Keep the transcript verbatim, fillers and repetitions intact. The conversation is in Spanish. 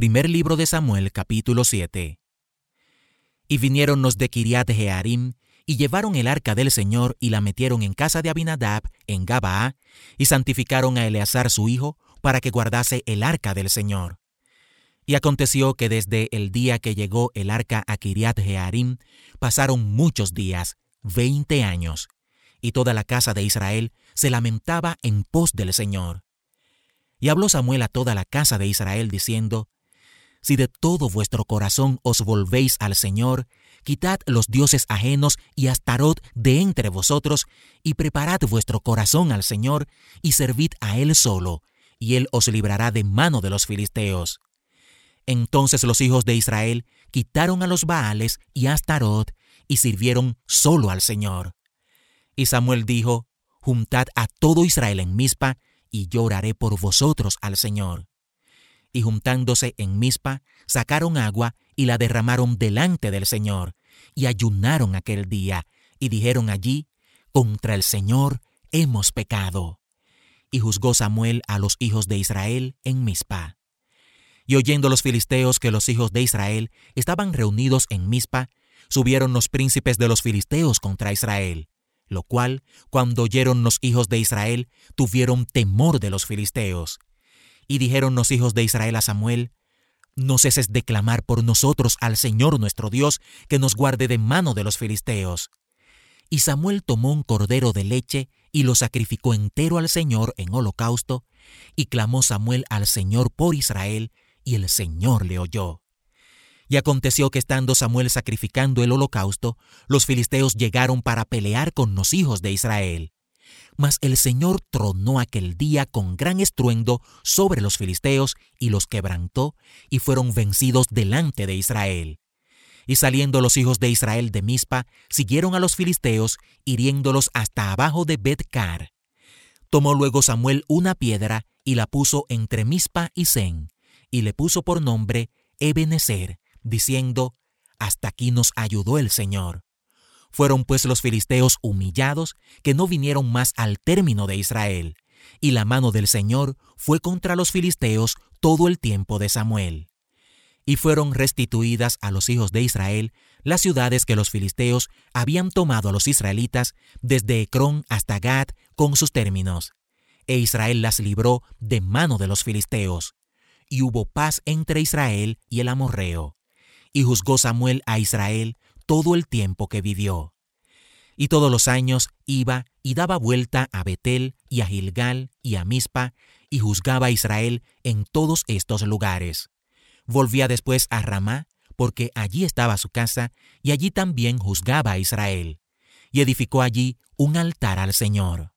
Primer libro de Samuel, capítulo siete. Y vinieron los de Kiriat Jearim, y llevaron el arca del Señor, y la metieron en casa de Abinadab, en Gabaa, y santificaron a Eleazar su hijo, para que guardase el arca del Señor. Y aconteció que desde el día que llegó el arca a Kiriat Jearim, pasaron muchos días, veinte años, y toda la casa de Israel se lamentaba en pos del Señor. Y habló Samuel a toda la casa de Israel, diciendo: Si de todo vuestro corazón os volvéis al Señor, quitad los dioses ajenos y Astarot de entre vosotros, y preparad vuestro corazón al Señor, y servid a Él solo, y Él os librará de mano de los filisteos. Entonces los hijos de Israel quitaron a los Baales y a Astarot, y sirvieron solo al Señor. Y Samuel dijo: Juntad a todo Israel en Mizpa, y yo oraré por vosotros al Señor. Y juntándose en Mizpa, sacaron agua y la derramaron delante del Señor, y ayunaron aquel día, y dijeron allí: Contra el Señor hemos pecado. Y juzgó Samuel a los hijos de Israel en Mizpa. Y oyendo los filisteos que los hijos de Israel estaban reunidos en Mizpa, subieron los príncipes de los filisteos contra Israel, lo cual, cuando oyeron los hijos de Israel, tuvieron temor de los filisteos. Y dijeron los hijos de Israel a Samuel: No ceses de clamar por nosotros al Señor nuestro Dios, que nos guarde de mano de los filisteos. Y Samuel tomó un cordero de leche y lo sacrificó entero al Señor en holocausto, y clamó Samuel al Señor por Israel, y el Señor le oyó. Y aconteció que estando Samuel sacrificando el holocausto, los filisteos llegaron para pelear con los hijos de Israel. Mas el Señor tronó aquel día con gran estruendo sobre los filisteos, y los quebrantó, y fueron vencidos delante de Israel. Y saliendo los hijos de Israel de Mizpa, siguieron a los filisteos, hiriéndolos hasta abajo de Bet-car. Tomó luego Samuel una piedra, y la puso entre Mizpa y Sen, y le puso por nombre Ebenezer, diciendo: Hasta aquí nos ayudó el Señor. Fueron pues los filisteos humillados, que no vinieron más al término de Israel, y la mano del Señor fue contra los filisteos todo el tiempo de Samuel. Y fueron restituidas a los hijos de Israel las ciudades que los filisteos habían tomado a los israelitas, desde Ecrón hasta Gat con sus términos, e Israel las libró de mano de los filisteos. Y hubo paz entre Israel y el amorreo. Y juzgó Samuel a Israel todo el tiempo que vivió. Y todos los años iba y daba vuelta a Betel y a Gilgal y a Mizpa, y juzgaba a Israel en todos estos lugares. Volvía después a Ramá, porque allí estaba su casa, y allí también juzgaba a Israel. Y edificó allí un altar al Señor.